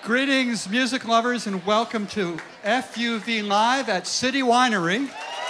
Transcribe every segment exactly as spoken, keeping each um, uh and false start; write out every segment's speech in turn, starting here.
Greetings, music lovers, and welcome to F U V Live at City Winery.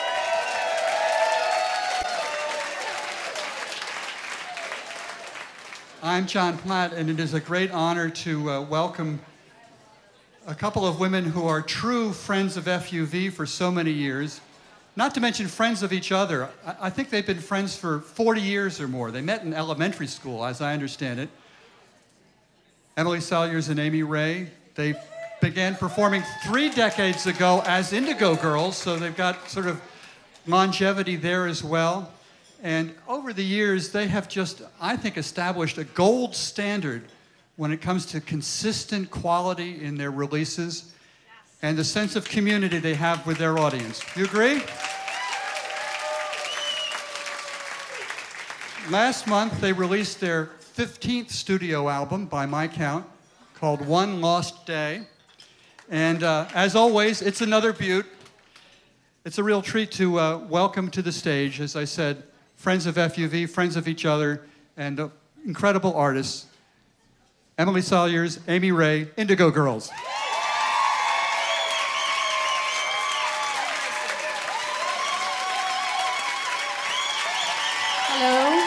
I'm John Platt, and it is a great honor to uh, welcome a couple of women who are true friends of F U V for so many years, not to mention friends of each other. I, I think they've been friends for forty years or more. They met in elementary school, as I understand it. Emily Saliers and Amy Ray, they began performing three decades ago as Indigo Girls, so they've got sort of longevity there as well. And over the years, they have just, I think, established a gold standard when it comes to consistent quality in their releases and the sense of community they have with their audience. You agree? Last month, they released their fifteenth studio album, by my count, called One Lost Day. And uh, as always, it's another beaut. It's a real treat to uh, welcome to the stage, as I said, friends of F U V, friends of each other, and uh, incredible artists. Emily Saliers, Amy Ray, Indigo Girls. Hello.